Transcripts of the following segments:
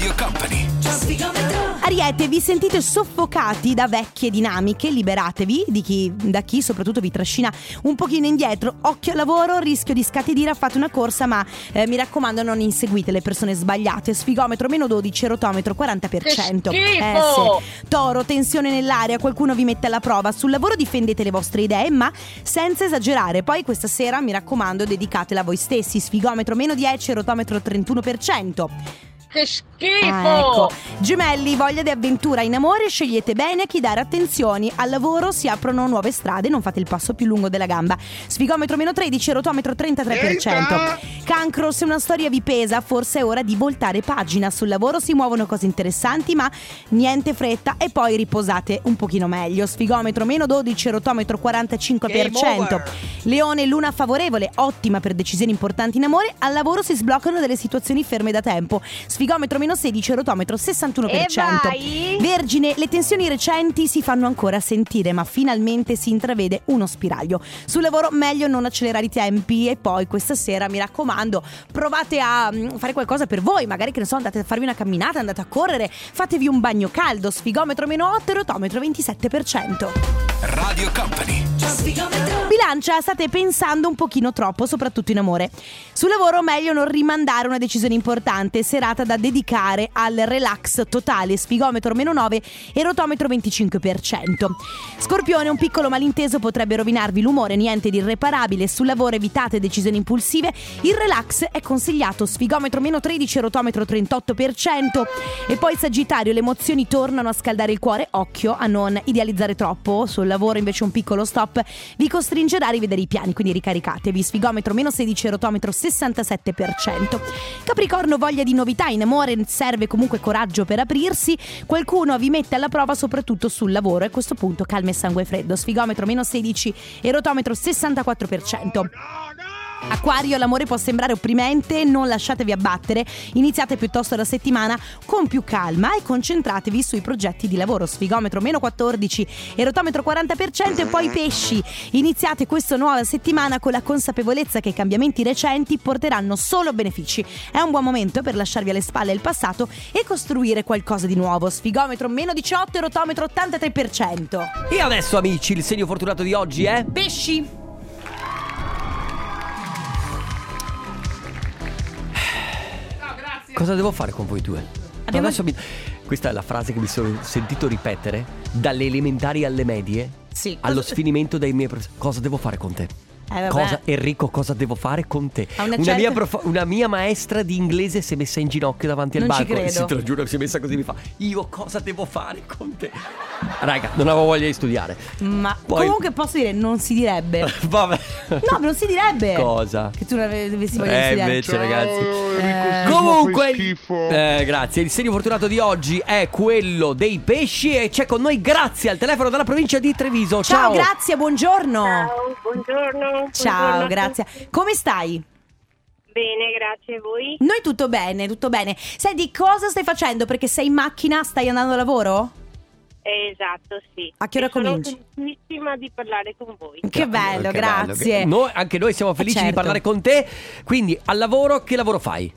Radio Company. Ariete, vi sentite soffocati da vecchie dinamiche, liberatevi da chi soprattutto vi trascina un pochino indietro. Occhio al lavoro, rischio di scatidira, fate una corsa ma mi raccomando non inseguite le persone sbagliate. Sfigometro -12, rotometro 40%. Sì. Toro, tensione nell'aria, qualcuno vi mette alla prova. Sul lavoro difendete le vostre idee ma senza esagerare. Poi questa sera mi raccomando dedicatela a voi stessi. Sfigometro -10, rotometro 31%. Che schifo! Ecco. Gemelli, voglia di avventura in amore, scegliete bene a chi dare attenzioni. Al lavoro si aprono nuove strade, non fate il passo più lungo della gamba. Sfigometro -13, rotometro 33%. Cancro, se una storia vi pesa, forse è ora di voltare pagina. Sul lavoro si muovono cose interessanti, ma niente fretta e poi riposate un pochino meglio. Sfigometro -12, rotometro 45%. Leone, luna favorevole, ottima per decisioni importanti in amore. Al lavoro si sbloccano delle situazioni ferme da tempo. Sfigometro -16, rotometro 61%. Vergine, le tensioni recenti si fanno ancora sentire, ma finalmente si intravede uno spiraglio. Sul lavoro meglio non accelerare i tempi. E poi questa sera mi raccomando, provate a fare qualcosa per voi. Magari, che ne so, andate a farvi una camminata, andate a correre, fatevi un bagno caldo. Sfigometro -8, rotometro 27%. Radio Company. Bilancia, state pensando un pochino troppo, soprattutto in amore. Sul lavoro meglio non rimandare una decisione importante. Serata da dedicare al relax totale. Sfigometro -9 e rotometro 25%. Scorpione, un piccolo malinteso potrebbe rovinarvi l'umore, niente di irreparabile. Sul lavoro evitate decisioni impulsive. Il relax è consigliato. Sfigometro -13, rotometro 38%. E poi Sagittario, le emozioni tornano a scaldare il cuore. Occhio a non idealizzare troppo. Sul lavoro invece un piccolo stop vi costringerà a rivedere i piani, quindi ricaricatevi. Sfigometro -16, rotometro 67%. Capricorno, voglia di novità in amore, serve comunque coraggio per aprirsi. Qualcuno vi mette alla prova soprattutto sul lavoro e a questo punto calma e sangue freddo. Sfigometro -16 e rotometro 64%. Acquario, l'amore può sembrare opprimente, non lasciatevi abbattere. Iniziate piuttosto la settimana con più calma e concentratevi sui progetti di lavoro. Sfigometro -14 e rotometro 40%. E poi pesci, iniziate questa nuova settimana con la consapevolezza che i cambiamenti recenti porteranno solo benefici. È un buon momento per lasciarvi alle spalle il passato e costruire qualcosa di nuovo. Sfigometro -18 e rotometro 83%. E adesso, amici, il segno fortunato di oggi è Pesci. cosa devo fare con voi due? Questa è la frase che mi sono sentito ripetere dalle elementari alle medie. Sì. Allo sfinimento dei miei cosa devo fare con te? Enrico, cosa devo fare con te? Una mia maestra di inglese si è messa in ginocchio davanti al banco. Non ci credo. Te lo giuro, si è messa così, mi fa: io cosa devo fare con te? Raga, non avevo voglia di studiare. Ma poi... comunque posso dire, non si direbbe. Vabbè. No, non si direbbe. Cosa? Che tu non avessi voglia di studiare. Invece, ragazzi, comunque grazie. Il segno fortunato di oggi è quello dei pesci e c'è con noi Grazia al telefono dalla provincia di Treviso. Ciao Grazia, buongiorno. Ciao, buongiorno. Ciao, Grazia. Come stai? Bene, grazie. A voi? Noi tutto bene, tutto bene. Senti, cosa stai facendo? Perché sei in macchina, stai andando a lavoro? Esatto, sì. A che ora cominci? Sono felicissima di parlare con voi. Che bello, grazie. Anche noi siamo felici certo. di parlare con te. Quindi, al lavoro, che lavoro fai?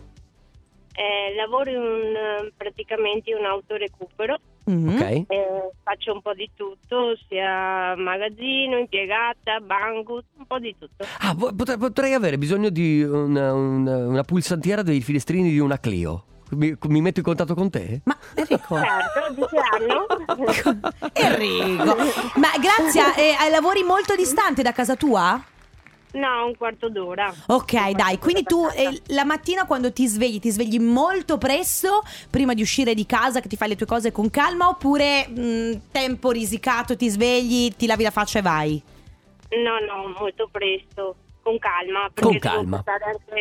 Lavoro praticamente in un autorecupero. Ok. Faccio un po' di tutto, sia magazzino, impiegata, banco, un po' di tutto. Potrei avere bisogno di una pulsantiera dei finestrini di una Clio. Mi metto in contatto con te? Ma Enrico, certo, di che anno? Enrico, ma Grazia, lavori molto distante da casa tua? No, un quarto d'ora. Ok, dai, quindi tu la mattina quando ti svegli molto presto prima di uscire di casa, che ti fai le tue cose con calma, oppure tempo risicato, ti svegli, ti lavi la faccia e vai? No, molto presto, con calma, perché con calma. devo portare anche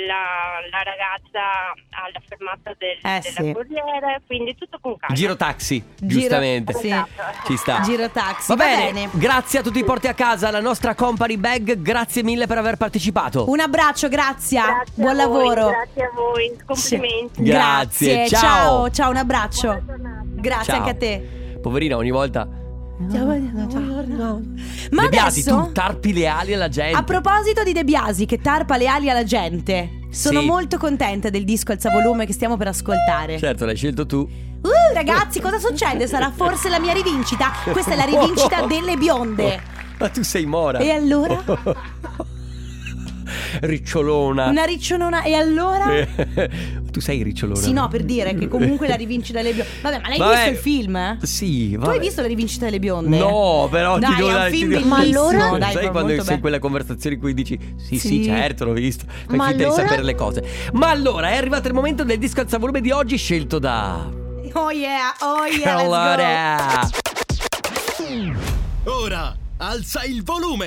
la ragazza alla fermata della corriere, quindi tutto con calma. Giro taxi, giustamente. Sì. Ci sta. Giro taxi. Va bene. Grazie a tutti i porti a casa, la nostra company bag. Grazie mille per aver partecipato. Un abbraccio, Grazia. Grazie buon a voi, lavoro. grazie a voi, complimenti. Grazie, ciao, un abbraccio. Buona giornata. Grazie Ciao. anche a te. Poverina, ogni volta Ma De Biasi, adesso, tu tarpi le ali alla gente. a proposito di De Biasi che tarpa le ali alla gente, sono Sì. molto contenta del disco Alza Volume che stiamo per ascoltare. Certo, l'hai scelto tu. Ragazzi, cosa succede? Sarà forse la mia rivincita? Questa è la rivincita delle bionde. Ma tu sei mora. E allora? Ricciolona. Una ricciolona. E allora? Tu sei ricciolona. Sì, no, per dire che comunque la rivincita delle bionde. Vabbè, ma l'hai Vabbè. visto il film? Sì, Tu vabbè. hai visto la rivincita delle bionde? No, però Dai, ti devo è un dare film ti devo- bellissimo. Ma allora? Dai, sai fa quando molto sei in be- quella conversazione in cui dici sì, Sì. certo, l'ho visto. Fai Ma finta di allora? sapere le cose. Ma allora è arrivato il momento del disco alzavolume di oggi scelto da Oh yeah, let's go. allora Ora alza il volume.